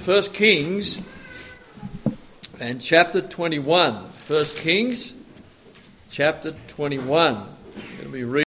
1 Kings and chapter 21. 1 Kings chapter 21. Let me read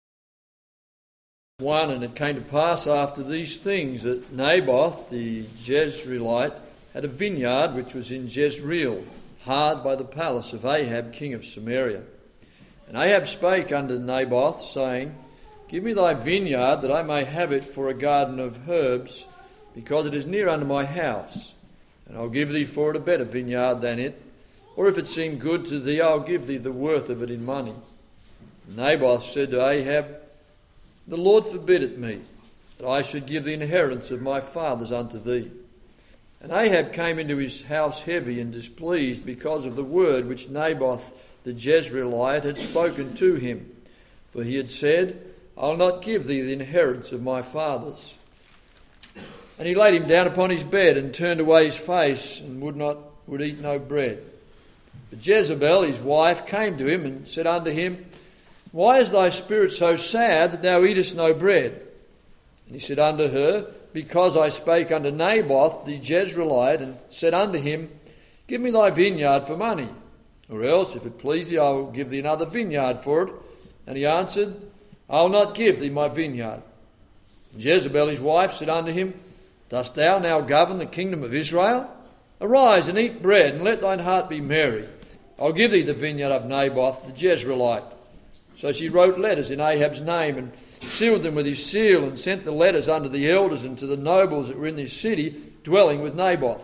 1. And it came to pass after these things that Naboth the Jezreelite had a vineyard which was in Jezreel, hard by the palace of Ahab king of Samaria. And Ahab spake unto Naboth, saying, Give me thy vineyard, that I may have it for a garden of herbs, because it is near unto my house. And I'll give thee for it a better vineyard than it, or if it seem good to thee, I'll give thee the worth of it in money. And Naboth said to Ahab, The Lord forbid it me, that I should give the inheritance of my fathers unto thee. And Ahab came into his house heavy and displeased, because of the word which Naboth the Jezreelite had spoken to him. For he had said, I'll not give thee the inheritance of my fathers. And he laid him down upon his bed, and turned away his face, and would eat no bread. But Jezebel his wife came to him, and said unto him, Why is thy spirit so sad, that thou eatest no bread? And he said unto her, Because I spake unto Naboth the Jezreelite, and said unto him, Give me thy vineyard for money, or else, if it please thee, I will give thee another vineyard for it. And he answered, I will not give thee my vineyard. And Jezebel his wife said unto him, Dost thou now govern the kingdom of Israel? Arise and eat bread, and let thine heart be merry. I'll give thee the vineyard of Naboth the Jezreelite. So she wrote letters in Ahab's name, and sealed them with his seal, and sent the letters unto the elders and to the nobles that were in this city, dwelling with Naboth.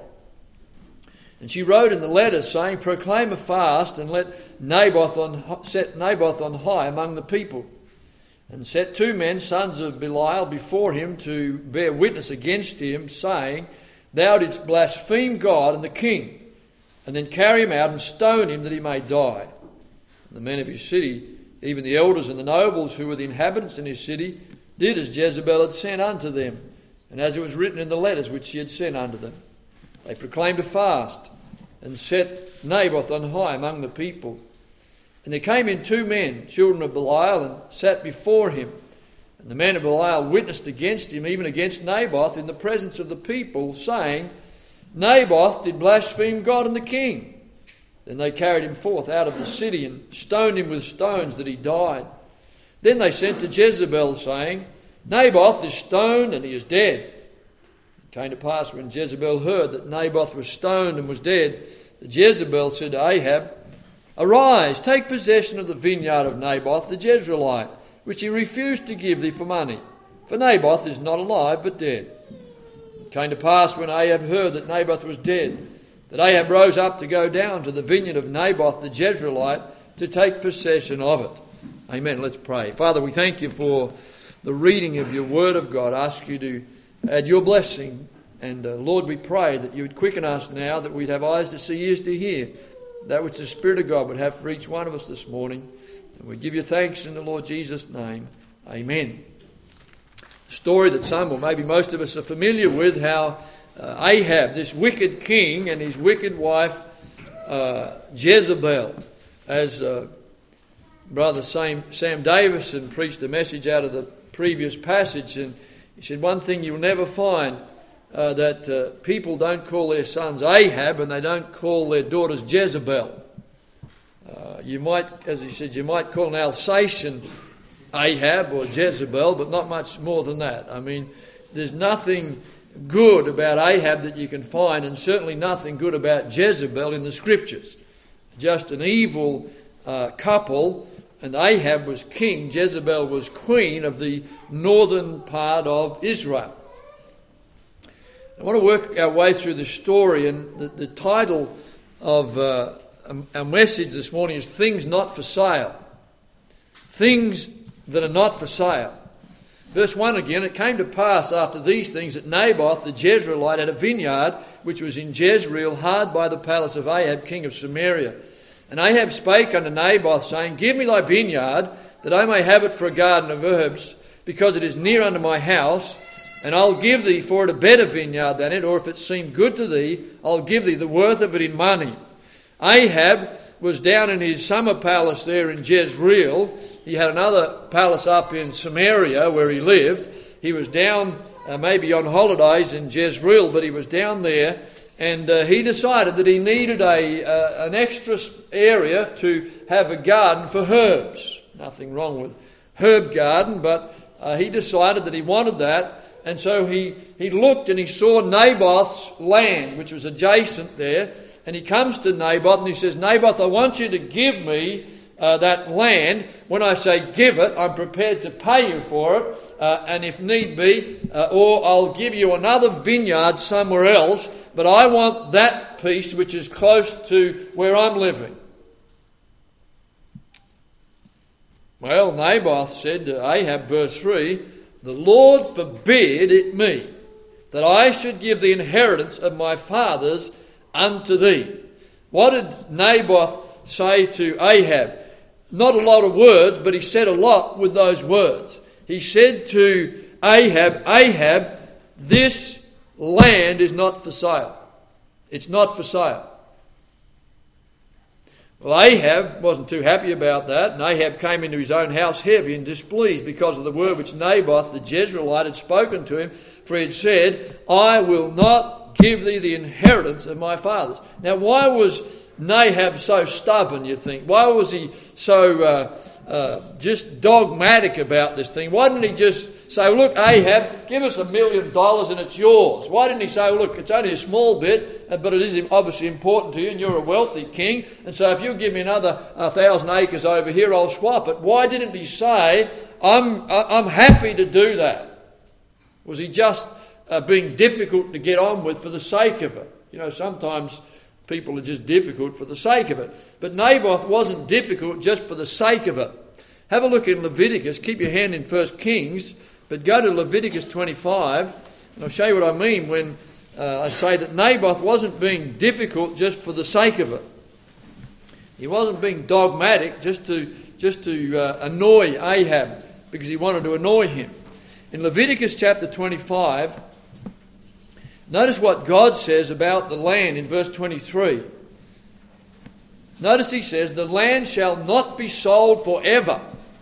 And she wrote in the letters, saying, Proclaim a fast, and set Naboth on high among the people. And set 2 men, sons of Belial, before him to bear witness against him, saying, Thou didst blaspheme God and the king. And then carry him out and stone him, that he may die. And the men of his city, even the elders and the nobles who were the inhabitants in his city, did as Jezebel had sent unto them, and as it was written in the letters which she had sent unto them. They proclaimed a fast, and set Naboth on high among the people. And there came in 2 men, children of Belial, and sat before him. And the men of Belial witnessed against him, even against Naboth, in the presence of the people, saying, Naboth did blaspheme God and the king. Then they carried him forth out of the city, and stoned him with stones, that he died. Then they sent to Jezebel, saying, Naboth is stoned, and he is dead. It came to pass, when Jezebel heard that Naboth was stoned and was dead, that Jezebel said to Ahab, Arise, take possession of the vineyard of Naboth the Jezreelite, which he refused to give thee for money. For Naboth is not alive, but dead. It came to pass, when Ahab heard that Naboth was dead, that Ahab rose up to go down to the vineyard of Naboth the Jezreelite, to take possession of it. Amen. Let's pray. Father, we thank you for the reading of your word of God. I ask you to add your blessing. And Lord, we pray that you would quicken us now, that we'd have eyes to see, ears to hear, that which the Spirit of God would have for each one of us this morning. And we give you thanks in the Lord Jesus' name. Amen. A story that some, or maybe most of us, are familiar with, how Ahab, this wicked king, and his wicked wife Jezebel, as Brother Sam Davison preached a message out of the previous passage, and he said, one thing you'll never find, that people don't call their sons Ahab, and they don't call their daughters Jezebel. You might, as he said, you might call an Alsatian Ahab or Jezebel, but not much more than that. I mean, there's nothing good about Ahab that you can find, and certainly nothing good about Jezebel in the Scriptures. Just an evil couple, and Ahab was king, Jezebel was queen of the northern part of Israel. I want to work our way through the story, and the title of our message this morning is Things Not for Sale. Things that are not for sale. Verse 1 again, It came to pass after these things that Naboth the Jezreelite had a vineyard which was in Jezreel, hard by the palace of Ahab king of Samaria. And Ahab spake unto Naboth, saying, Give me thy vineyard, that I may have it for a garden of herbs, because it is near unto my house, and I'll give thee for it a better vineyard than it, or if it seem good to thee, I'll give thee the worth of it in money. Ahab was down in his summer palace there in Jezreel. He had another palace up in Samaria where he lived. He was down maybe on holidays in Jezreel, but he was down there, and he decided that he needed an extra area to have a garden for herbs. Nothing wrong with herb garden, but he decided that he wanted that. And so he looked and he saw Naboth's land, which was adjacent there. And he comes to Naboth and he says, Naboth, I want you to give me that land. When I say give it, I'm prepared to pay you for it. And if need be, or I'll give you another vineyard somewhere else. But I want that piece which is close to where I'm living. Well, Naboth said to Ahab, verse 3, the Lord forbid it me, that I should give the inheritance of my fathers unto thee. What did Naboth say to Ahab? Not a lot of words, but he said a lot with those words. He said to Ahab, Ahab, this land is not for sale. It's not for sale. Well, Ahab wasn't too happy about that, and Ahab came into his own house heavy and displeased because of the word which Naboth the Jezreelite had spoken to him, for he had said, I will not give thee the inheritance of my fathers. Now, why was Nahab so stubborn, you think? Why was he so just dogmatic about this thing? Why didn't he just say, look, Ahab, give us $1 million and it's yours? Why didn't he say, look, it's only a small bit, but it is obviously important to you and you're a wealthy king, and so if you give me another 1,000 acres over here, I'll swap it? Why didn't he say, I'm happy to do that? Was he just being difficult to get on with for the sake of it? You know, sometimes people are just difficult for the sake of it. But Naboth wasn't difficult just for the sake of it. Have a look in Leviticus. Keep your hand in 1 Kings, but go to Leviticus 25, and I'll show you what I mean when I say that Naboth wasn't being difficult just for the sake of it. He wasn't being dogmatic just to annoy Ahab because he wanted to annoy him. In Leviticus chapter 25, notice what God says about the land in verse 23. Notice he says, the land shall not be sold forever,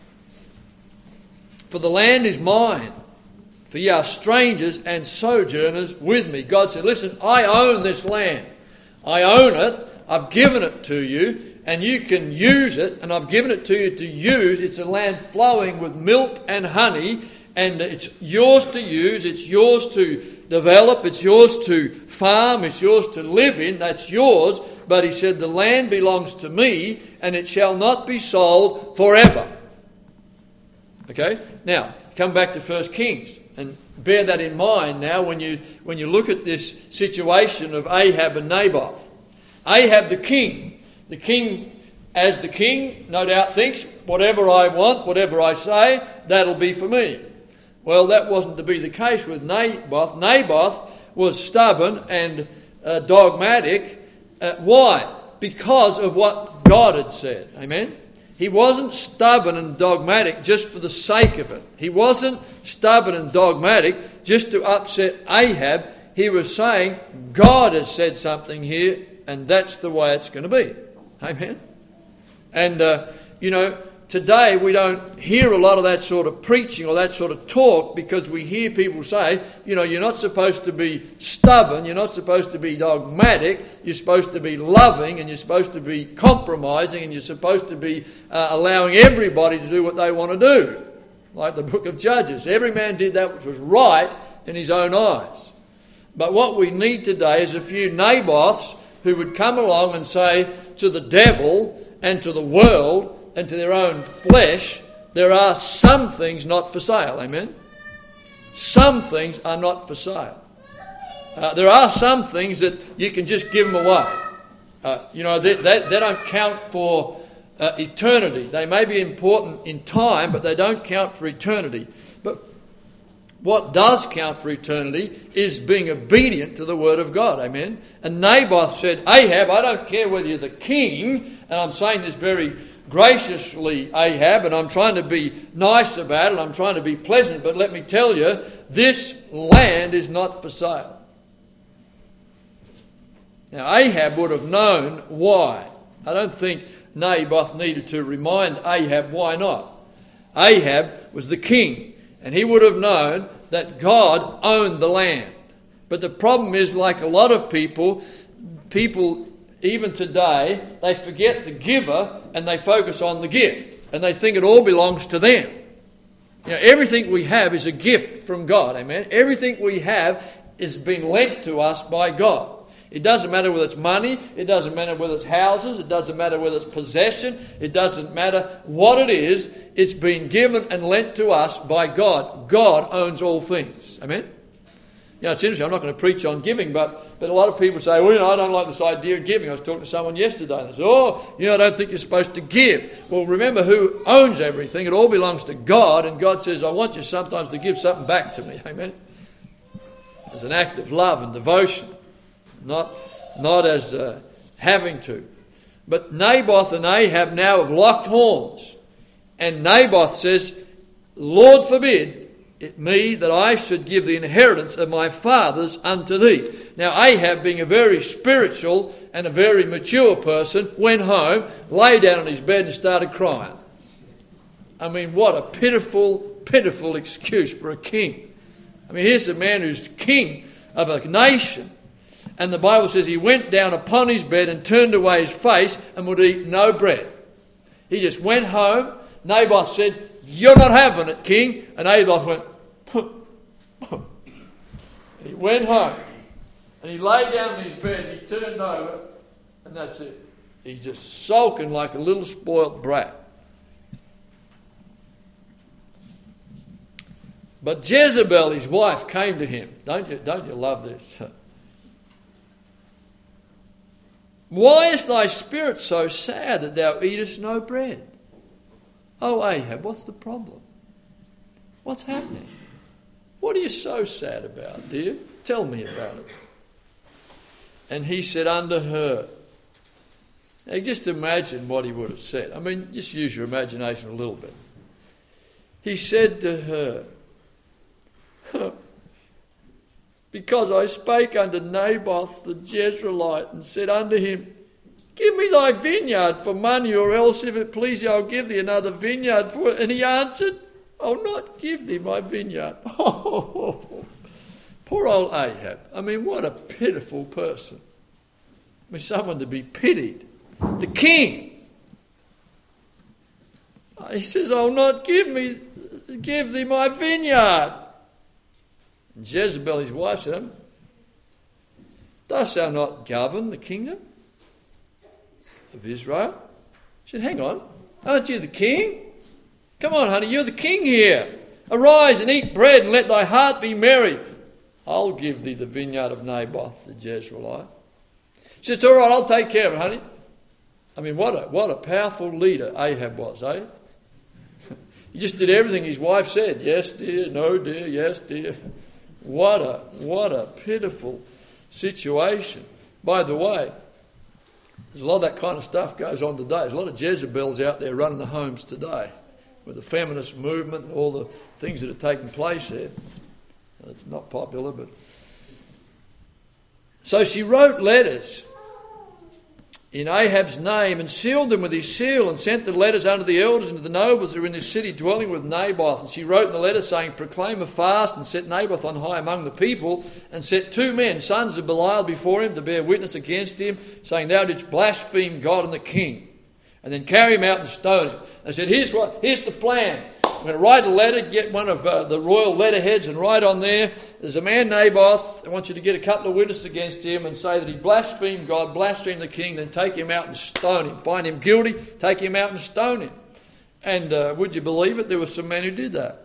for the land is mine, for ye are strangers and sojourners with me. God said, listen, I own this land. I own it. I've given it to you, and you can use it, and I've given it to you to use. It's a land flowing with milk and honey, and it's yours to use. It's yours to develop. It's yours to farm. It's yours to live in. That's yours. But he said, the land belongs to me, and it shall not be sold forever. Okay? Now, come back to 1 Kings, and bear that in mind now when you look at this situation of Ahab and Naboth. Ahab the king, as the king, no doubt thinks, whatever I want, whatever I say, that'll be for me. Well, that wasn't to be the case with Naboth. Naboth was stubborn and dogmatic. Why? Because of what God had said. Amen? He wasn't stubborn and dogmatic just for the sake of it. He wasn't stubborn and dogmatic just to upset Ahab. He was saying, God has said something here, and that's the way it's going to be. Amen? And, today we don't hear a lot of that sort of preaching or that sort of talk because we hear people say, you're not supposed to be stubborn, you're not supposed to be dogmatic, you're supposed to be loving, and you're supposed to be compromising, and you're supposed to be allowing everybody to do what they want to do. Like the book of Judges. Every man did that which was right in his own eyes. But what we need today is a few Naboths who would come along and say to the devil and to the world and to their own flesh, there are some things not for sale. Amen? Some things are not for sale. There are some things that you can just give them away. They don't count for eternity. They may be important in time, but they don't count for eternity. But what does count for eternity is being obedient to the word of God. Amen? And Naboth said, Ahab, I don't care whether you're the king, and I'm saying this very graciously, Ahab, and I'm trying to be nice about it, I'm trying to be pleasant, but let me tell you, this land is not for sale. Now, Ahab would have known why. I don't think Naboth needed to remind Ahab why not. Ahab was the king, and he would have known that God owned the land. But the problem is, like a lot of people even today, they forget the giver and they focus on the gift. And they think it all belongs to them. You know, everything we have is a gift from God. Amen. Everything we have is being lent to us by God. It doesn't matter whether it's money, it doesn't matter whether it's houses, it doesn't matter whether it's possession, it doesn't matter what it is, it's been given and lent to us by God. God owns all things. Amen? You know, it's interesting, I'm not going to preach on giving, but a lot of people say, well, you know, I don't like this idea of giving. I was talking to someone yesterday and they said, oh, you know, I don't think you're supposed to give. Well, remember who owns everything. It all belongs to God, and God says, I want you sometimes to give something back to me. Amen? As an act of love and devotion. Not as having to. But Naboth and Ahab now have locked horns. And Naboth says, Lord forbid it me that I should give the inheritance of my fathers unto thee. Now Ahab, being a very spiritual and a very mature person, went home, lay down on his bed and started crying. I mean, what a pitiful, pitiful excuse for a king. I mean, here's a man who's king of a nation. And the Bible says he went down upon his bed and turned away his face and would eat no bread. He just went home. Naboth said, you're not having it, king. And Naboth went, He went home. And he lay down in his bed and he turned over. And that's it. He's just sulking like a little spoilt brat. But Jezebel, his wife, came to him. Don't you love this? Why is thy spirit so sad that thou eatest no bread? Oh, Ahab, what's the problem? What's happening? What are you so sad about, dear? Tell me about it. And he said unto her, now just imagine what he would have said. I mean, just use your imagination a little bit. He said to her, because I spake unto Naboth the Jezreelite and said unto him, give me thy vineyard for money, or else if it please thee I'll give thee another vineyard for it. And he answered, I'll not give thee my vineyard. Oh, poor old Ahab. I mean, what a pitiful person. I mean, someone to be pitied. The king. He says, I'll not give thee my vineyard. Jezebel, his wife, said, dost thou not govern the kingdom of Israel? She said, hang on, aren't you the king? Come on, honey, you're the king here. Arise and eat bread and let thy heart be merry. I'll give thee the vineyard of Naboth the Jezreelite. She said, it's all right, I'll take care of it, honey. I mean, what a powerful leader Ahab was, eh? He just did everything his wife said. Yes, dear, no, dear, yes, dear. What a pitiful situation. By the way, there's a lot of that kind of stuff goes on today. There's a lot of Jezebels out there running the homes today with the feminist movement and all the things that are taking place there. It's not popular, but... So she wrote letters in Ahab's name and sealed them with his seal and sent the letters unto the elders and to the nobles who were in this city dwelling with Naboth. And she wrote in the letter saying, proclaim a fast and set Naboth on high among the people and set 2 men, sons of Belial, before him to bear witness against him, saying, thou didst blaspheme God and the king. And then carry him out and stone him. They said, here's the plan. I'm going to write a letter, get one of the royal letterheads and write on there, there's a man Naboth, I want you to get a couple of witnesses against him and say that he blasphemed God, blasphemed the king, then take him out and stone him. Find him guilty, take him out and stone him. And would you believe it? There were some men who did that.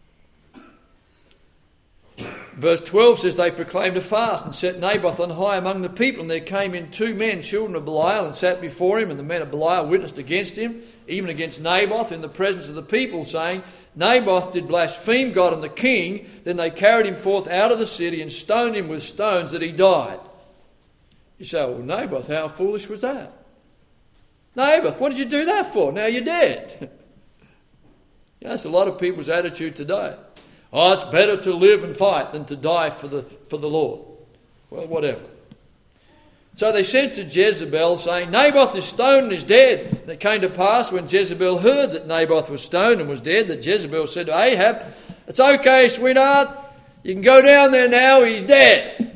Verse 12 says, they proclaimed a fast and set Naboth on high among the people. And there came in 2 men, children of Belial, and sat before him. And the men of Belial witnessed against him, even against Naboth, in the presence of the people, saying, Naboth did blaspheme God and the king. Then they carried him forth out of the city and stoned him with stones that he died. You say, well, Naboth, how foolish was that? Naboth, what did you do that for? Now you're dead. That's a lot of people's attitude today. Oh, it's better to live and fight than to die for the Lord. Well, whatever. So they sent to Jezebel, saying, Naboth is stoned and is dead. And it came to pass, when Jezebel heard that Naboth was stoned and was dead, that Jezebel said to Ahab, it's okay, sweetheart. You can go down there now, he's dead.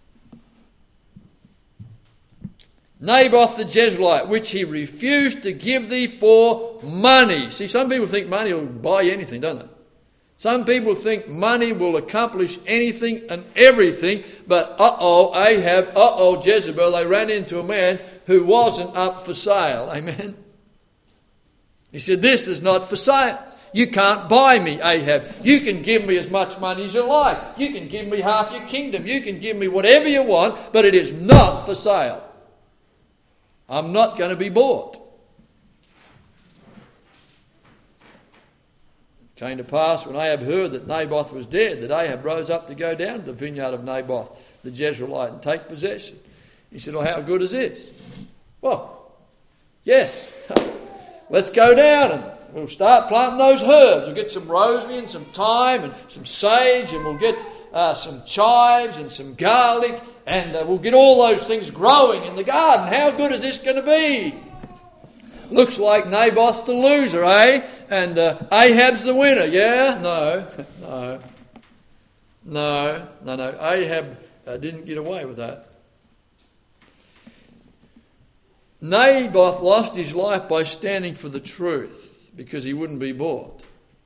Naboth the Jezreelite, which he refused to give thee for money. See, some people think money will buy you anything, don't they? Some people think money will accomplish anything and everything, but Ahab, Jezebel, they ran into a man who wasn't up for sale. Amen? He said, this is not for sale. You can't buy me, Ahab. You can give me as much money as you like. You can give me half your kingdom. You can give me whatever you want, but it is not for sale. I'm not going to be bought. It came to pass when Ahab heard that Naboth was dead, that Ahab rose up to go down to the vineyard of Naboth the Jezreelite and take possession. He said, well, how good is this? Well, yes, let's go down and we'll start planting those herbs. We'll get some rosemary and some thyme and some sage, and we'll get some chives and some garlic, and we'll get all those things growing in the garden. How good is this going to be? Looks like Naboth's the loser, eh? And Ahab's the winner. Yeah? No. Ahab didn't get away with that. Naboth lost his life by standing for the truth because he wouldn't be bought.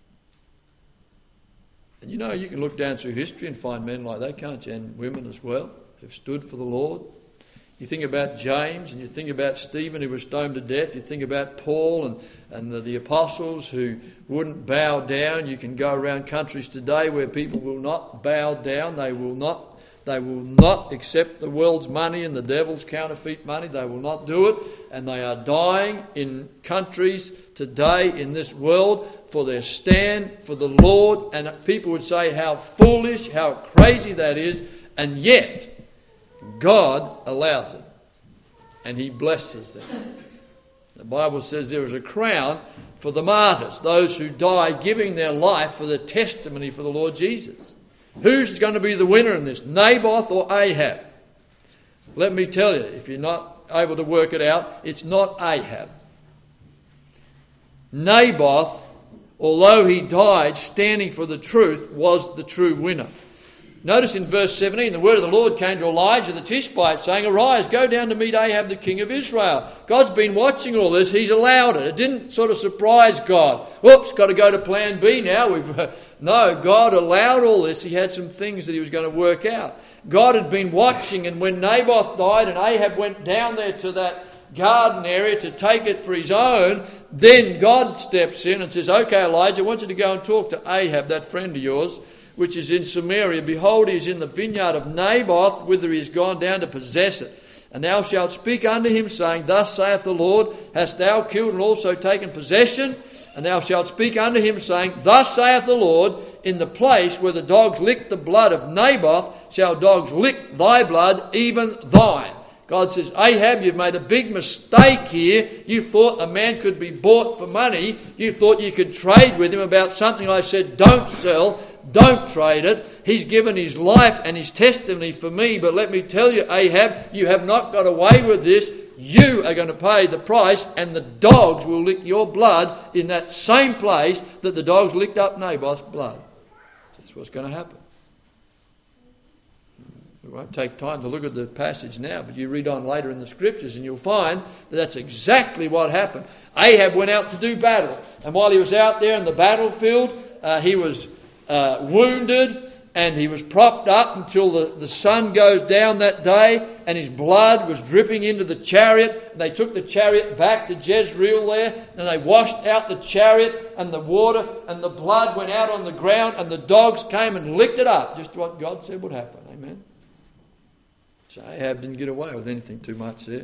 And you know, you can look down through history and find men like that, can't you? And women as well, who've stood for the Lord. You think about James and you think about Stephen, who was stoned to death. You think about Paul and the apostles who wouldn't bow down. You can go around countries today where people will not bow down. They will not accept the world's money and the devil's counterfeit money. They will not do it. And they are dying in countries today in this world for their stand for the Lord. And people would say how foolish, how crazy that is. And yet, God allows it. And he blesses them. The Bible says there is a crown for the martyrs, those who die giving their life for the testimony for the Lord Jesus. Who's going to be the winner in this, Naboth or Ahab? Let me tell you, if you're not able to work it out, it's not Ahab. Naboth, although he died standing for the truth, was the true winner. Notice in verse 17, the word of the Lord came to Elijah the Tishbite, saying, arise, go down to meet Ahab the king of Israel. God's been watching all this. He's allowed it. It didn't sort of surprise God. Whoops, got to go to plan B now. No, God allowed all this. He had some things that he was going to work out. God had been watching, and when Naboth died and Ahab went down there to that garden area to take it for his own, then God steps in and says, okay, Elijah, I want you to go and talk to Ahab, that friend of yours, which is in Samaria. Behold, he is in the vineyard of Naboth, whither he is gone down to possess it. And thou shalt speak unto him, saying, thus saith the Lord, hast thou killed and also taken possession? And thou shalt speak unto him, saying, thus saith the Lord, in the place where the dogs licked the blood of Naboth, shall dogs lick thy blood, even thine. God says, Ahab, you've made a big mistake here. You thought a man could be bought for money. You thought you could trade with him about something I said, don't sell, don't trade it. He's given his life and his testimony for me. But let me tell you, Ahab, you have not got away with this. You are going to pay the price, and the dogs will lick your blood in that same place that the dogs licked up Naboth's blood. That's what's going to happen. We won't take time to look at the passage now, but you read on later in the scriptures and you'll find that that's exactly what happened. Ahab went out to do battle, and while he was out there in the battlefield, he was wounded, and he was propped up until the sun goes down that day, and his blood was dripping into the chariot. And they took the chariot back to Jezreel there, and they washed out the chariot, and the water and the blood went out on the ground, and the dogs came and licked it up. Just what God said would happen. Amen. So Ahab didn't get away with anything too much there.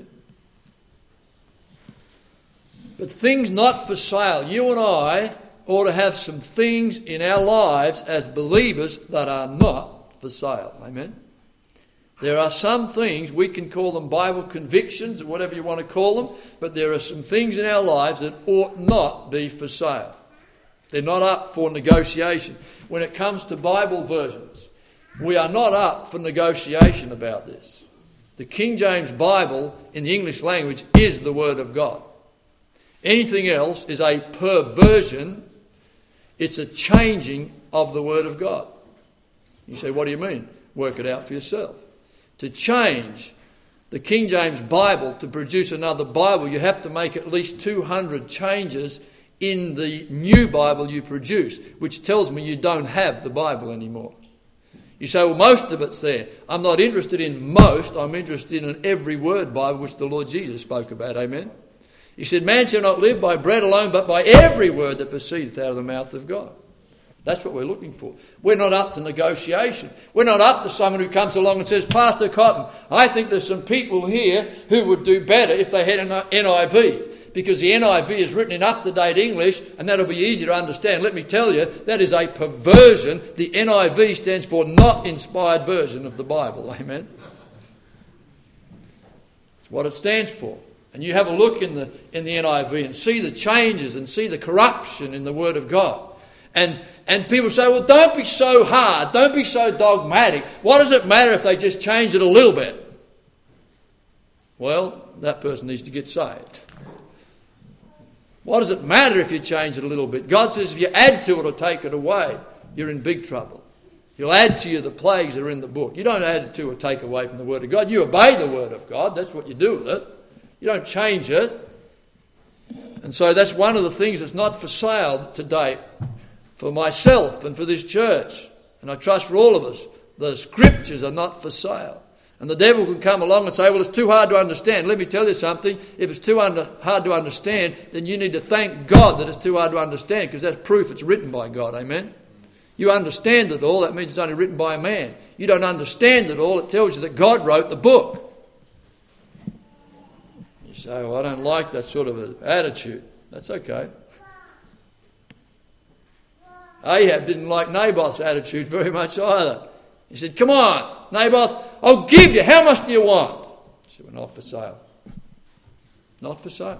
But things not for sale. You and I ought to have some things in our lives as believers that are not for sale. Amen. There are some things, we can call them Bible convictions or whatever you want to call them, but there are some things in our lives that ought not be for sale. They're not up for negotiation. When it comes to Bible versions, we are not up for negotiation about this. The King James Bible in the English language is the Word of God. Anything else is a perversion. It's a changing of the Word of God. You say, what do you mean? Work it out for yourself. To change the King James Bible to produce another Bible, you have to make at least 200 changes in the new Bible you produce, which tells me you don't have the Bible anymore. You say, well, most of it's there. I'm not interested in most. I'm interested in every word Bible which the Lord Jesus spoke about. Amen? He said, man shall not live by bread alone, but by every word that proceedeth out of the mouth of God. That's what we're looking for. We're not up to negotiation. We're not up to someone who comes along and says, Pastor Cotton, I think there's some people here who would do better if they had an NIV, because the NIV is written in up-to-date English and that'll be easy to understand. Let me tell you, that is a perversion. The NIV stands for not inspired version of the Bible. Amen? It's what it stands for. And you have a look in the NIV and see the changes and see the corruption in the Word of God. And people say, well, don't be so hard. Don't be so dogmatic. What does it matter if they just change it a little bit? Well, that person needs to get saved. What does it matter if you change it a little bit? God says if you add to it or take it away, you're in big trouble. He'll add to you the plagues that are in the book. You don't add to or take away from the Word of God. You obey the Word of God. That's what you do with it. You don't change it. And so that's one of the things that's not for sale today. For myself and for this church, and I trust for all of us, the Scriptures are not for sale. And the devil can come along and say, well, it's too hard to understand. Let me tell you something. If it's too hard to understand, then you need to thank God that it's too hard to understand, because that's proof it's written by God. Amen? You understand it all, that means it's only written by a man. You don't understand it all, it tells you that God wrote the book. You say, well, I don't like that sort of an attitude. That's okay. Ahab didn't like Naboth's attitude very much either. He said, come on, Naboth, I'll give you. How much do you want? He said, well, not for sale. Not for sale.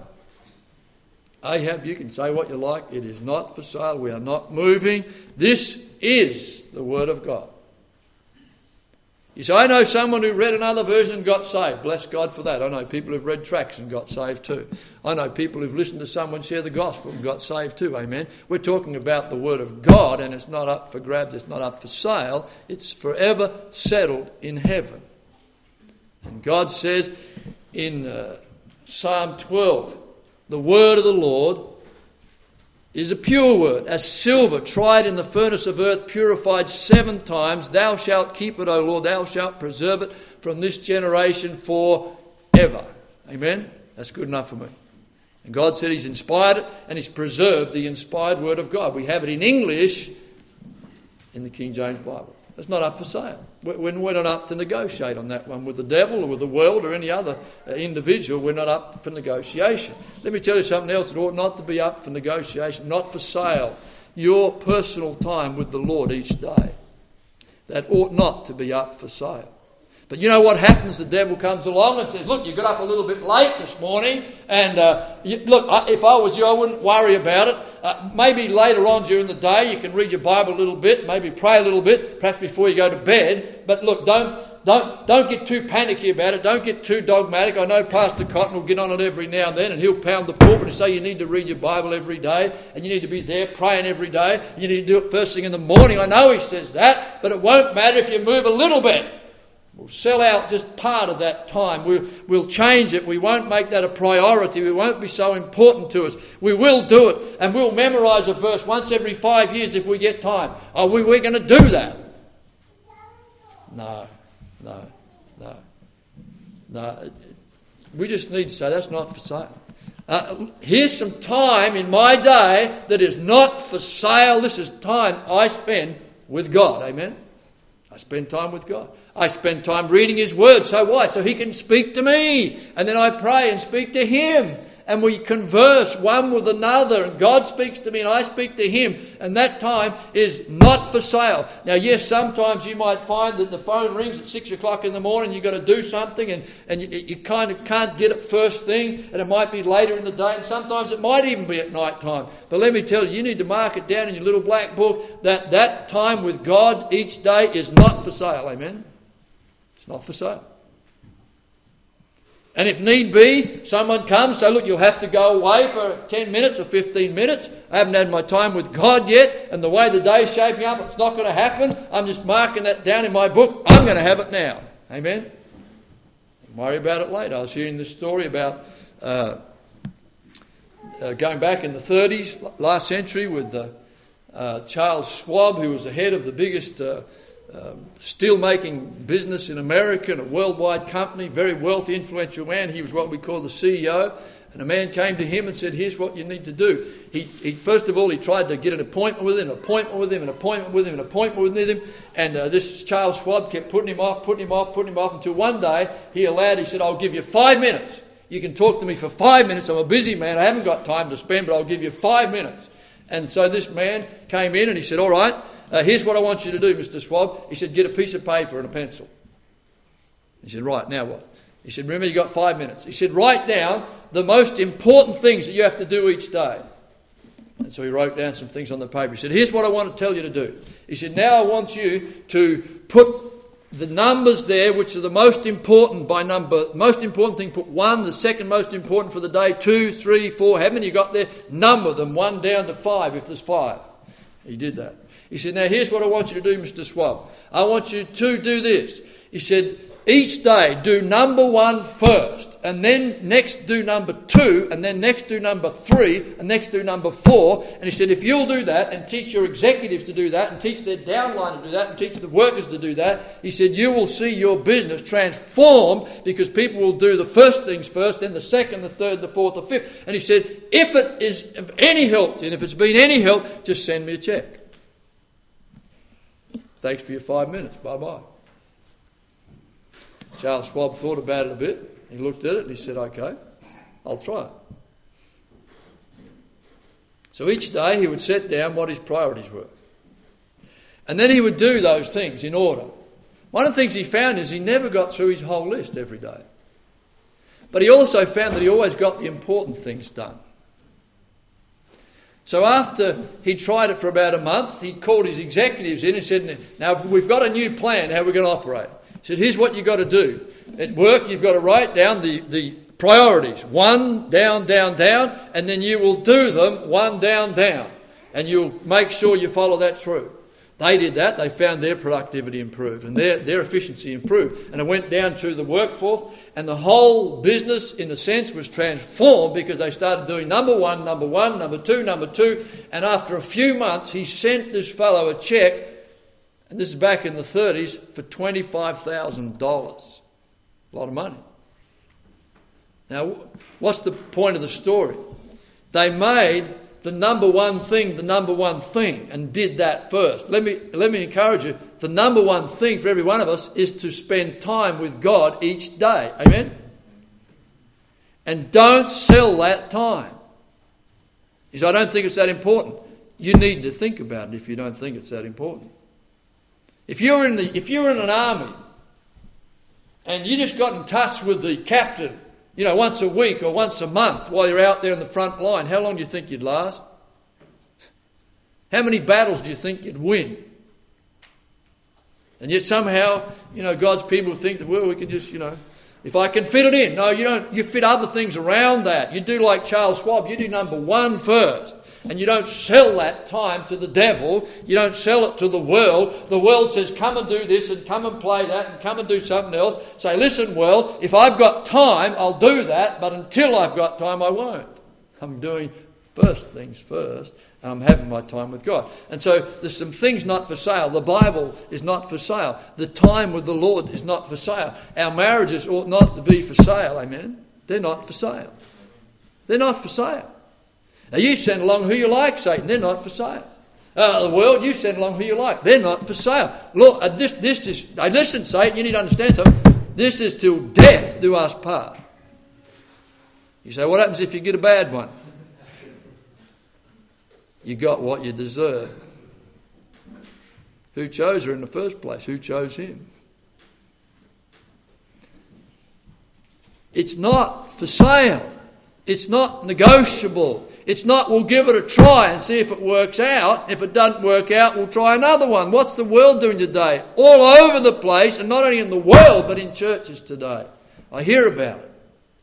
Ahab, you can say what you like. It is not for sale. We are not moving. This is the Word of God. You say, I know someone who read another version and got saved. Bless God for that. I know people who've read tracts and got saved too. I know people who've listened to someone share the gospel and got saved too. Amen. We're talking about the Word of God, and it's not up for grabs. It's not up for sale. It's forever settled in heaven. And God says in Psalm 12, the word of the Lord is a pure word, as silver tried in the furnace of earth, purified 7 times. Thou shalt keep it, O Lord, thou shalt preserve it from this generation forever. Amen? That's good enough for me. And God said He's inspired it and He's preserved the inspired word of God. We have it in English in the King James Bible. It's not up for sale. We're not up to negotiate on that one with the devil or with the world or any other individual. We're not up for negotiation. Let me tell you something else that ought not to be up for negotiation, not for sale. Your personal time with the Lord each day. That ought not to be up for sale. But you know what happens? The devil comes along and says, look, you got up a little bit late this morning, and look, if I was you, I wouldn't worry about it. Maybe later on during the day you can read your Bible a little bit, maybe pray a little bit, perhaps before you go to bed. But look, don't get too panicky about it. Don't get too dogmatic. I know Pastor Cotton will get on it every now and then, and he'll pound the pulpit and say you need to read your Bible every day, and you need to be there praying every day, and you need to do it first thing in the morning. I know he says that, but it won't matter if you move a little bit. We'll sell out just part of that time. We'll change it. We won't make that a priority. It won't be so important to us. We will do it. And we'll memorise a verse once every 5 years if we get time. Are we going to do that? No. We just need to say that's not for sale. Here's some time in my day that is not for sale. This is time I spend with God. Amen? I spend time with God. I spend time reading His Word. So why? So He can speak to me. And then I pray and speak to Him. And we converse one with another. And God speaks to me and I speak to Him. And that time is not for sale. Now, yes, sometimes you might find that the phone rings at 6 o'clock in the morning. You've got to do something and you kind of can't get it first thing. And it might be later in the day. And sometimes it might even be at night time. But let me tell you, you need to mark it down in your little black book that time with God each day is not for sale. Amen? Not for sale. And if need be, someone comes, say, look, you'll have to go away for 10 minutes or 15 minutes. I haven't had my time with God yet, and the way the day's shaping up, it's not going to happen. I'm just marking that down in my book. I'm going to have it now. Amen? Don't worry about it later. I was hearing this story about going back in the 30s, last century, with Charles Schwab, who was the head of the biggest steel-making business in America, and a worldwide company, very wealthy, influential man. He was what we call the CEO. And a man came to him and said, here's what you need to do. He first of all, he tried to get an appointment with him, and this Charles Schwab kept putting him off, until one day he said, I'll give you 5 minutes. You can talk to me for 5 minutes. I'm a busy man. I haven't got time to spend, but I'll give you 5 minutes. And so this man came in and he said, all right, here's what I want you to do, Mr. Schwab. He said, get a piece of paper and a pencil. He said, right, now what? He said, remember, you got 5 minutes. He said, write down the most important things that you have to do each day. And so he wrote down some things on the paper. He said, here's what I want to tell you to do. He said, now I want you to put the numbers there, which are the most important by number. Most important thing, put 1, the second most important for the day, 2, 3, 4. How many you got there? Number them, 1 down to 5 if there's 5. He did that. He said, now here's what I want you to do, Mr. Schwab. I want you to do this. He said, each day do number 1 first, and then next do number 2, and then next do number 3, and next do number 4. And he said, if you'll do that and teach your executives to do that, and teach their downline to do that, and teach the workers to do that, he said, you will see your business transform, because people will do the first things first, then the second, the third, the fourth, the fifth. And he said, if it is of any help, and if it's been any help, just send me a check. Thanks for your 5 minutes. Bye-bye. Charles Schwab thought about it a bit. He looked at it and he said, okay, I'll try it. So each day he would set down what his priorities were. And then he would do those things in order. One of the things he found is he never got through his whole list every day. But he also found that he always got the important things done. So after he tried it for about a month, he called his executives in and said, now we've got a new plan how we're going to operate. He said, here's what you've got to do. At work, you've got to write down the priorities. 1, down, down, down, and then you will do them 1 down, down. And you'll make sure you follow that through. They did that. They found their productivity improved and their efficiency improved. And it went down to the workforce, and the whole business, in a sense, was transformed because they started doing number 1, number 2. And after a few months, he sent this fellow a check, and this is back in the 30s, for $25,000. A lot of money. Now, what's the point of the story? They made the number 1 thing the number 1 thing and did that first. Let me encourage you. The number 1 thing for every one of us is to spend time with God each day. Amen? And don't sell that time. He said, I don't think it's that important. You need to think about it if you don't think it's that important. If you're in an army and you just got in touch with the captain, once a week or once a month while you're out there in the front line, how long do you think you'd last? How many battles do you think you'd win? And yet somehow, God's people think that, well, we can just, if I can fit it in. No, you don't. You fit other things around that. You do like Charles Schwab. You do number 1 first. And you don't sell that time to the devil. You don't sell it to the world. The world says, come and do this and come and play that and come and do something else. Say, listen, world, if I've got time, I'll do that. But until I've got time, I won't. I'm doing first things first. And I'm having my time with God. And so there's some things not for sale. The Bible is not for sale. The time with the Lord is not for sale. Our marriages ought not to be for sale. Amen? They're not for sale. They're not for sale. Now, you send along who you like, Satan. They're not for sale. The world, you send along who you like. They're not for sale. Look, this is... listen, Satan, you need to understand something. This is till death do us part. You say, what happens if you get a bad one? You got what you deserve. Who chose her in the first place? Who chose him? It's not for sale. It's not negotiable. It's not, we'll give it a try and see if it works out. If it doesn't work out, we'll try another one. What's the world doing today? All over the place, and not only in the world, but in churches today. I hear about it.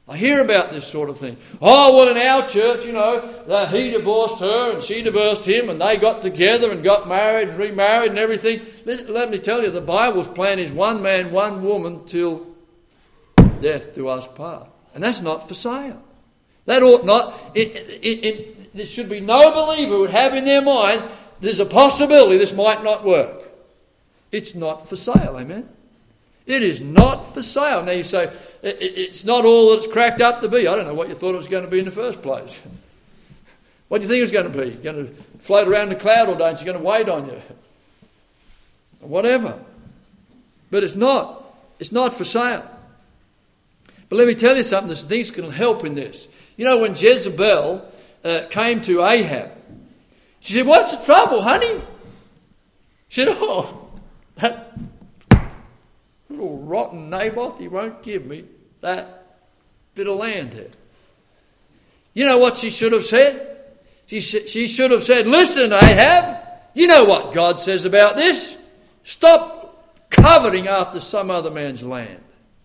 I hear about this sort of thing. Oh, well, in our church, he divorced her and she divorced him and they got together and got married and remarried and everything. Listen, let me tell you, the Bible's plan is one man, one woman till death do us part. And that's not for sale. That ought not... There should be no believer who would have in their mind, there's a possibility this might not work. It's not for sale, amen? It is not for sale. Now you say, it's not all that it's cracked up to be. I don't know what you thought it was going to be in the first place. What do you think it was going to be? Going to float around the cloud all day and she's going to wait on you? Whatever. But it's not. It's not for sale. But let me tell you something, there's things can help in this. When Jezebel came to Ahab, she said, "What's the trouble, honey?" She said, "Oh, that little rotten Naboth, he won't give me that bit of land there." You know what she should have said? She should have said, "Listen, Ahab, you know what God says about this. Stop coveting after some other man's land.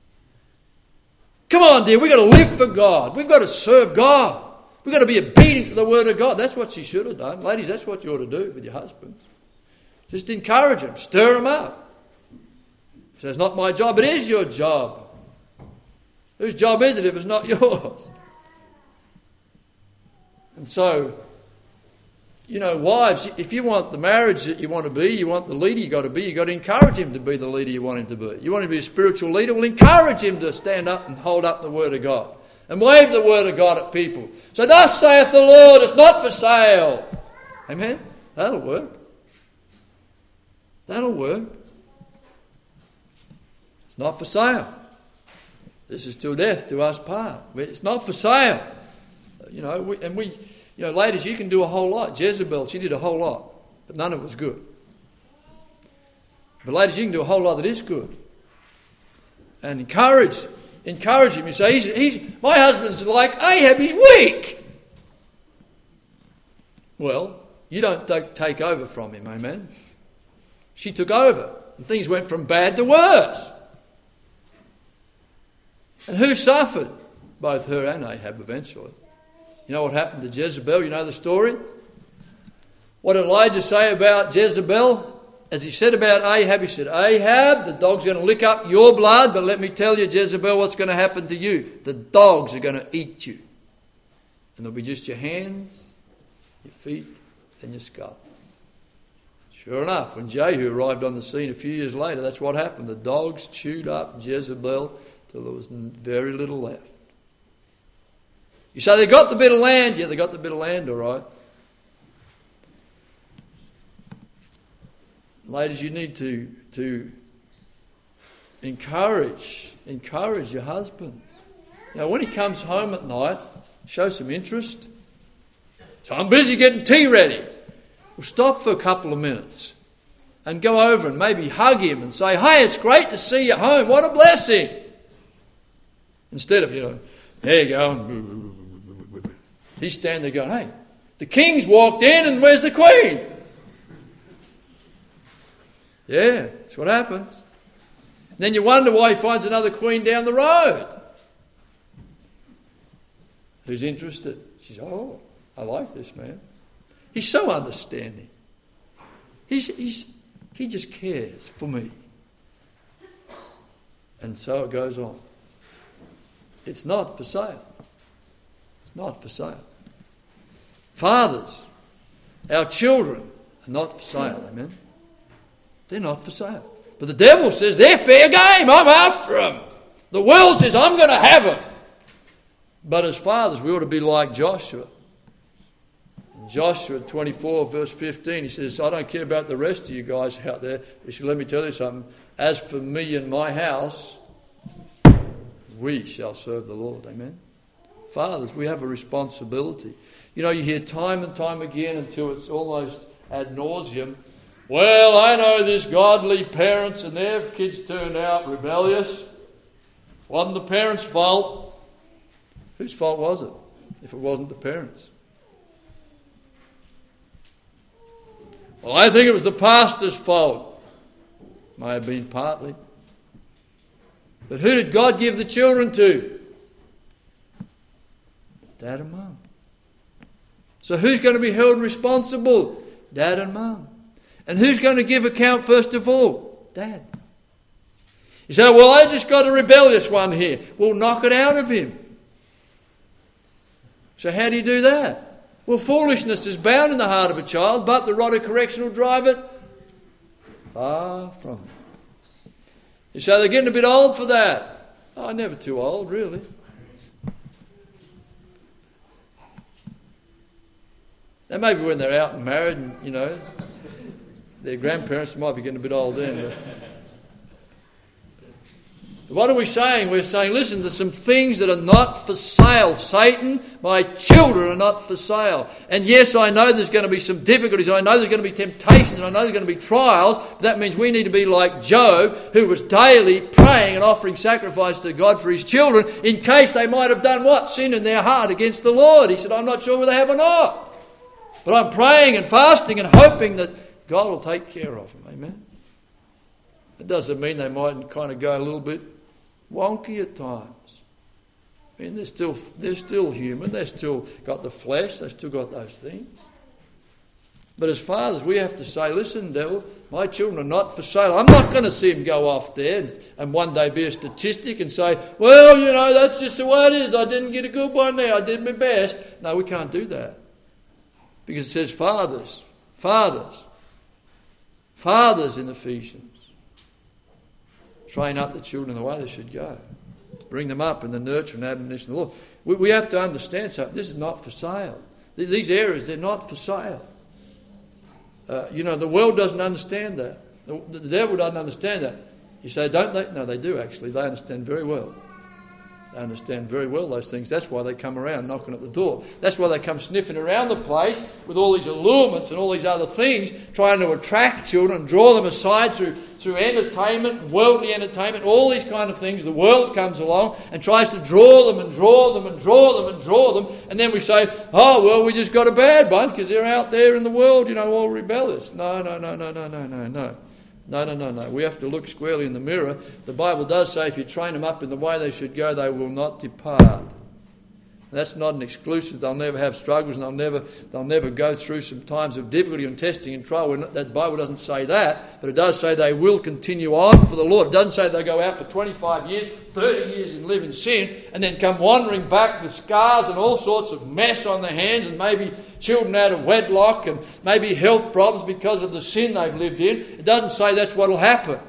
Come on, dear, we've got to live for God. We've got to serve God. We've got to be obedient to the word of God." That's what she should have done. Ladies, that's what you ought to do with your husbands. Just encourage them, stir them up. She says, "It's not my job." It is your job. Whose job is it if it's not yours? And so, wives, if you want the marriage that you want to be, you want the leader you got to encourage him to be the leader you want him to be. You want him to be a spiritual leader? Well, encourage him to stand up and hold up the word of God. And wave the word of God at people. So, "Thus saith the Lord, it's not for sale." Amen? That'll work. That'll work. It's not for sale. This is till death do us part. It's not for sale. Ladies, you can do a whole lot. Jezebel, she did a whole lot, but none of it was good. But ladies, you can do a whole lot that is good. And encourage him. You say, my husband's like Ahab, he's weak. Well, you don't take over from him, amen? She took over, and things went from bad to worse. And who suffered? Both her and Ahab eventually. You know what happened to Jezebel? You know the story? What did Elijah say about Jezebel? As he said about Ahab, he said, "Ahab, the dog's going to lick up your blood, but let me tell you, Jezebel, what's going to happen to you? The dogs are going to eat you. And there'll be just your hands, your feet, and your skull." Sure enough, when Jehu arrived on the scene a few years later, that's what happened. The dogs chewed up Jezebel till there was very little left. You say they got the bit of land. Yeah, they got the bit of land, all right. Ladies, you need to encourage your husband. When he comes home at night, show some interest. "So I'm busy getting tea ready." Well, stop for a couple of minutes and go over and maybe hug him and say, "Hey, it's great to see you home. What a blessing." Instead of, there you go. He's standing there going, "Hey, the king's walked in and where's the queen?" Yeah, that's what happens. And then you wonder why he finds another queen down the road. Who's interested? She says, "Oh, I like this man. He's so understanding. He just cares for me." And so it goes on. It's not for sale. It's not for sale. Fathers, our children are not for sale, amen? They're not for sale. But the devil says, they're fair game, I'm after them. The world says, I'm going to have them. But as fathers, we ought to be like Joshua. In Joshua 24, verse 15, he says, "I don't care about the rest of you guys out there." He said, "Let me tell you something. As for me and my house, we shall serve the Lord." Amen? Fathers, we have a responsibility. You hear time and time again until it's almost ad nauseum, "Well, I know this godly parents and their kids turned out rebellious. Wasn't the parents' fault." Whose fault was it if it wasn't the parents? "Well, I think it was the pastor's fault." May have been partly. But who did God give the children to? Dad and Mum. So who's going to be held responsible? Dad and Mum. And who's going to give account first of all? Dad. You say, well, I just got a rebellious one here. Well, knock it out of him. So how do you do that? Well, foolishness is bound in the heart of a child, but the rod of correction will drive it far from it. You say, they're getting a bit old for that. Oh, never too old, really. Now, maybe when they're out and married and, you know, their grandparents might be getting a bit old then. But what are we saying? We're saying, listen, there's some things that are not for sale. Satan, my children are not for sale. And yes, I know there's going to be some difficulties. I know there's going to be temptations. And I know there's going to be trials. But that means we need to be like Job, who was daily praying and offering sacrifice to God for his children in case they might have done what? Sin in their heart against the Lord. He said, I'm not sure whether they have or not. But I'm praying and fasting and hoping that God will take care of them. Amen? It doesn't mean they mightn't kind of go a little bit wonky at times. I mean, they're still human. They've still got the flesh. They've still got those things. But as fathers, we have to say, listen, devil, my children are not for sale. I'm not going to see them go off there and one day be a statistic and say, well, you know, that's just the way it is. I didn't get a good one there. I did my best. No, we can't do that. Because it says fathers in Ephesians. Train up the children in the way they should go. Bring them up in the nurture and admonition of the Lord. We have to understand something. This is not for sale. These areas, they're not for sale. The world doesn't understand that. The devil doesn't understand that. You say, don't they? No, they do actually. They understand very well. They understand very well those things. That's why they come around knocking at the door. That's why they come sniffing around the place with all these allurements and all these other things, trying to attract children and draw them aside through entertainment, worldly entertainment, all these kind of things. The world comes along and tries to draw them and draw them and draw them and draw them. And then we say, oh, well, we just got a bad bunch because they're out there in the world, all rebellious. No. No. We have to look squarely in the mirror. The Bible does say if you train them up in the way they should go, they will not depart. That's not an exclusive. They'll never have struggles and they'll never go through some times of difficulty and testing and trial. That Bible doesn't say that, but it does say they will continue on for the Lord. It doesn't say they'll go out for 25 years, 30 years and live in sin and then come wandering back with scars and all sorts of mess on their hands and maybe children out of wedlock and maybe health problems because of the sin they've lived in. It doesn't say that's what will happen.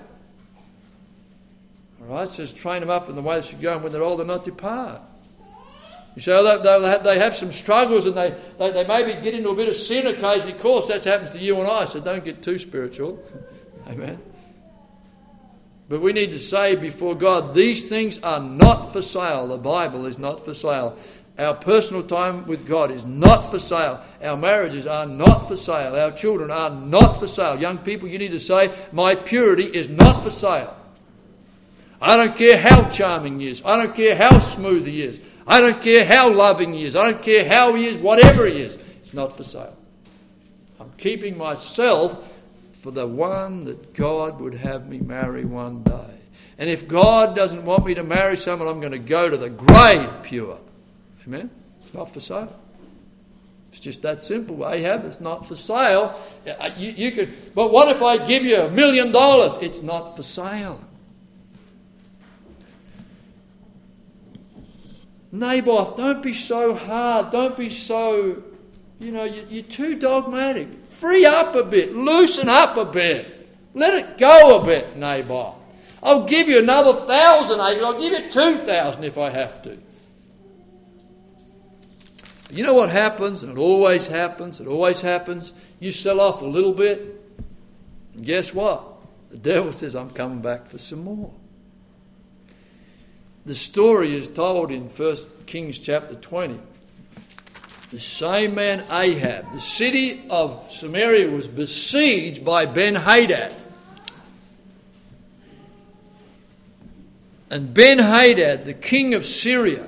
All right, it says train them up in the way they should go and when they're old, they'll not depart. You say, they have some struggles and they maybe get into a bit of sin occasionally. Of course, that happens to you and I, so don't get too spiritual. Amen. But we need to say before God, these things are not for sale. The Bible is not for sale. Our personal time with God is not for sale. Our marriages are not for sale. Our children are not for sale. Young people, you need to say, my purity is not for sale. I don't care how charming he is. I don't care how smooth he is. I don't care how loving he is. I don't care how he is, whatever he is. It's not for sale. I'm keeping myself for the one that God would have me marry one day. And if God doesn't want me to marry someone, I'm going to go to the grave pure. Amen? It's not for sale. It's just that simple. Ahab, it's not for sale. You could, but what if I give you $1 million? It's not for sale. Naboth, don't be so hard. Don't be so, you're too dogmatic. Free up a bit. Loosen up a bit. Let it go a bit, Naboth. I'll give you another 1,000 acres. I'll give you 2,000 if I have to. You know what happens, and it always happens, you sell off a little bit, and guess what? The devil says, I'm coming back for some more. The story is told in 1 Kings chapter 20. The same man Ahab, the city of Samaria was besieged by Ben-Hadad. And Ben-Hadad, the king of Syria,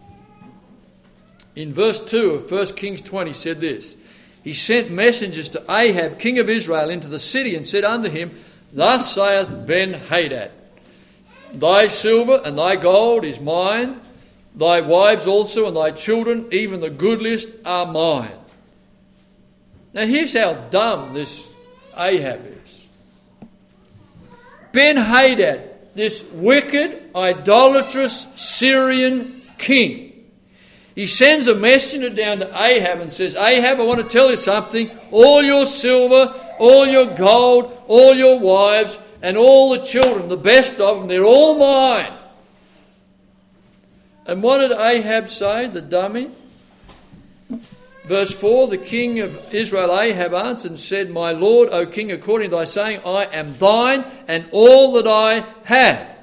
in verse 2 of 1 Kings 20 said this. He sent messengers to Ahab, king of Israel, into the city and said unto him, Thus saith Ben-Hadad, Thy silver and thy gold is mine, thy wives also and thy children, even the goodliest, are mine. Now here's how dumb this Ahab is. Ben-Hadad, this wicked, idolatrous Syrian king, he sends a messenger down to Ahab and says, Ahab, I want to tell you something. All your silver, all your gold, all your wives, and all the children, the best of them, they're all mine. And what did Ahab say, the dummy? Verse 4, the king of Israel, Ahab, answered and said, My lord, O king, according to thy saying, I am thine and all that I have.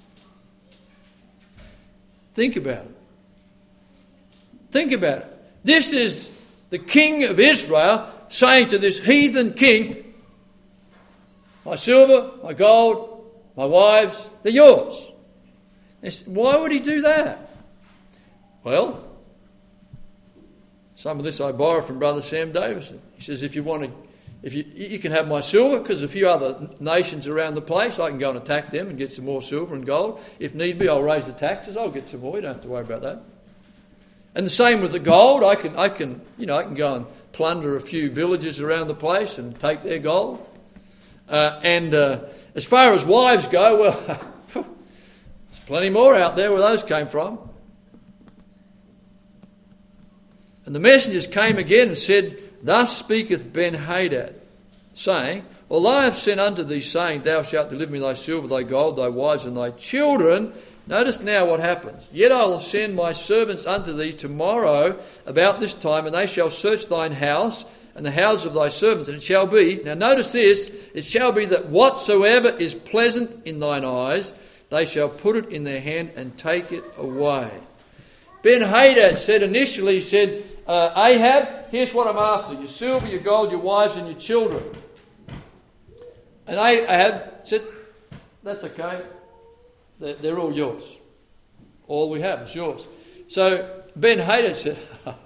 Think about it. Think about it. This is the king of Israel saying to this heathen king, my silver, my gold, my wives, they're yours. Why would he do that? Well, some of this I borrow from Brother Sam Davison. He says, if you can have my silver, because a few other nations around the place, I can go and attack them and get some more silver and gold. If need be, I'll raise the taxes. I'll get some more. You don't have to worry about that. And the same with the gold. I can go and plunder a few villages around the place and take their gold. And as far as wives go, well, there's plenty more out there where those came from. And the messengers came again and said, Thus speaketh Ben-Hadad, saying, Although I have sent unto thee, saying, Thou shalt deliver me thy silver, thy gold, thy wives, and thy children. Notice now what happens. Yet I will send my servants unto thee tomorrow about this time, and they shall search thine house and the houses of thy servants. And it shall be, now notice this, it shall be that whatsoever is pleasant in thine eyes, they shall put it in their hand and take it away. Ben-Hadad said initially, he said, Ahab, here's what I'm after. Your silver, your gold, your wives, and your children. And Ahab said, that's okay. They're all yours. All we have is yours. So Ben-Hadad said,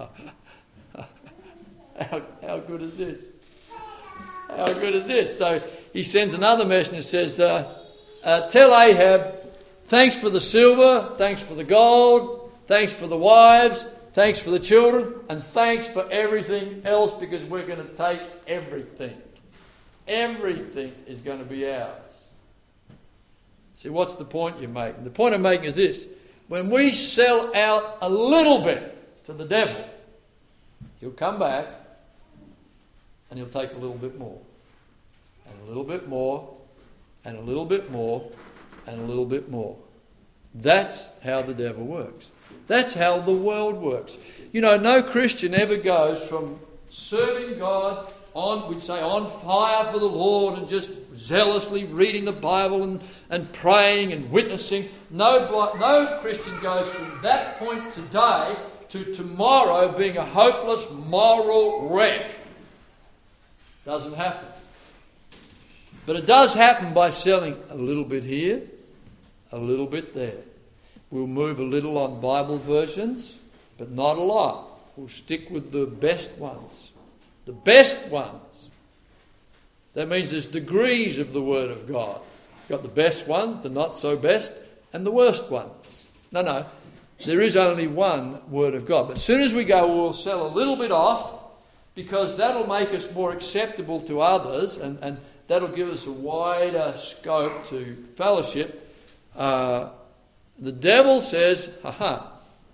how good is this? How good is this? So he sends another messenger and says, tell Ahab, thanks for the silver, thanks for the gold, thanks for the wives, thanks for the children, and thanks for everything else, because we're going to take everything. Everything is going to be ours. See, what's the point you're making? The point I'm making is this. When we sell out a little bit to the devil, he'll come back and he'll take a little bit more. And a little bit more. And a little bit more. And a little bit more. That's how the devil works. That's how the world works. You know, no Christian ever goes from serving God on fire for the Lord and just zealously reading the Bible and praying and witnessing. No Christian goes from that point today to tomorrow being a hopeless moral wreck. Doesn't happen. But it does happen by selling a little bit here, a little bit there. We'll move a little on Bible versions, but not a lot. We'll stick with the best ones. The best ones. That means there's degrees of the Word of God. You've got the best ones, the not so best, and the worst ones. No. There is only one Word of God. But as soon as we go, we'll sell a little bit off, because that'll make us more acceptable to others, and that'll give us a wider scope to fellowship. The devil says, got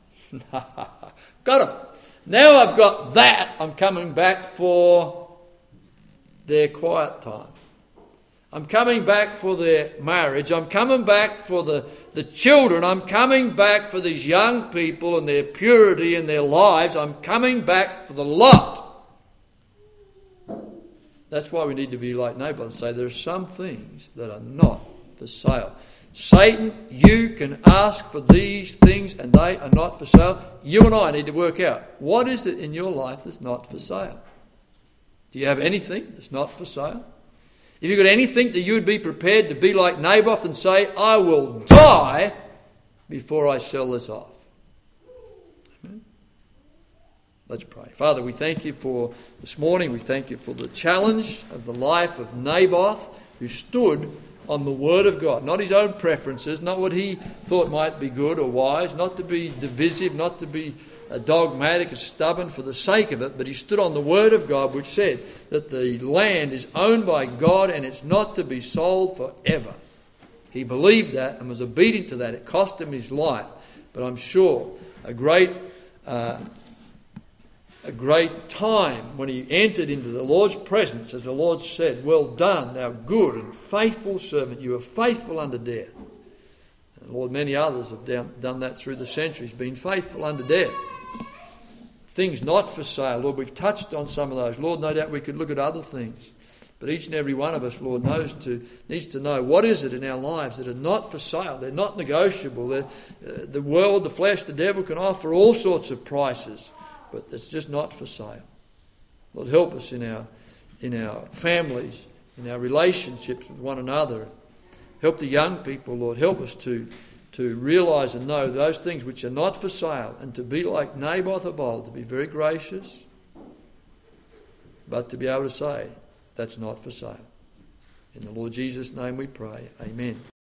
him. Now I've got that, I'm coming back for their quiet time. I'm coming back for their marriage. I'm coming back for the children. I'm coming back for these young people and their purity and their lives. I'm coming back for the lot. That's why we need to be like Naboth and say there are some things that are not for sale. Satan, you can ask for these things and they are not for sale. You and I need to work out, what is it in your life that's not for sale? Do you have anything that's not for sale? If you've got anything that you would be prepared to be like Naboth and say, I will die before I sell this off. Amen. Let's pray. Father, we thank you for this morning. We thank you for the challenge of the life of Naboth, who stood on the Word of God, not his own preferences, not what he thought might be good or wise, not to be divisive, not to be dogmatic and stubborn for the sake of it, but he stood on the Word of God, which said that the land is owned by God and it's not to be sold forever. He believed that and was obedient to that. It cost him his life, but I'm sure a great time when he entered into the Lord's presence, as the Lord said, "Well done, thou good and faithful servant. You are faithful unto death." And Lord, many others have done that through the centuries, been faithful unto death. Things not for sale, Lord, we've touched on some of those. Lord, no doubt we could look at other things. But each and every one of us, Lord, needs to know what is it in our lives that are not for sale. They're not negotiable. The world, the flesh, the devil can offer all sorts of prices, but it's just not for sale. Lord, help us in our families, in our relationships with one another. Help the young people, Lord. Help us to realise and know those things which are not for sale, and to be like Naboth of old, to be very gracious, but to be able to say, that's not for sale. In the Lord Jesus' name we pray. Amen.